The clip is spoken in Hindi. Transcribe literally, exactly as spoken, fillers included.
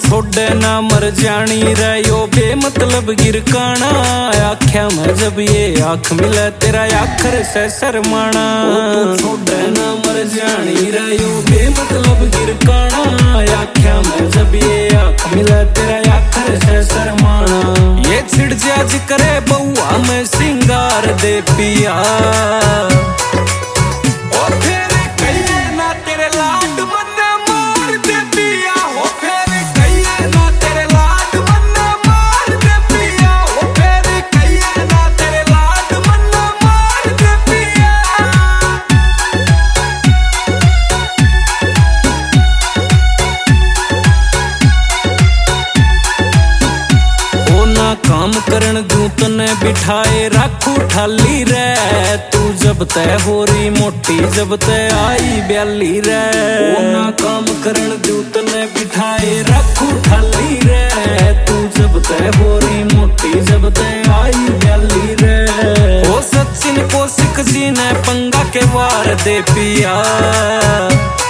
छोड़े ना मर जानी रे यो बेमतलब गिरकाना। आख्या में जब ये आँख मिले तेरा आखर से शर्माना। तू छोड़े ना मर जानी रे यो बेमतलब गिरकाना। आख्या में जब ये आँख मिले तेरा आखर से शर्माना। ये छिड़ जाज करे बउआ में सिंगार दे पिया। काम करन दूं तने बिठाए राखू ठाली रे। तू जब तय होरी मोटी जब तय आई ब्याली रे। ना काम करन दूं तने बिठाए राखू ठाली रे। तू जब तय होरी मोटी जब तय आई ब्याली रे। ओ सचिन को सिख जी ने पंगा के वार दे पिया।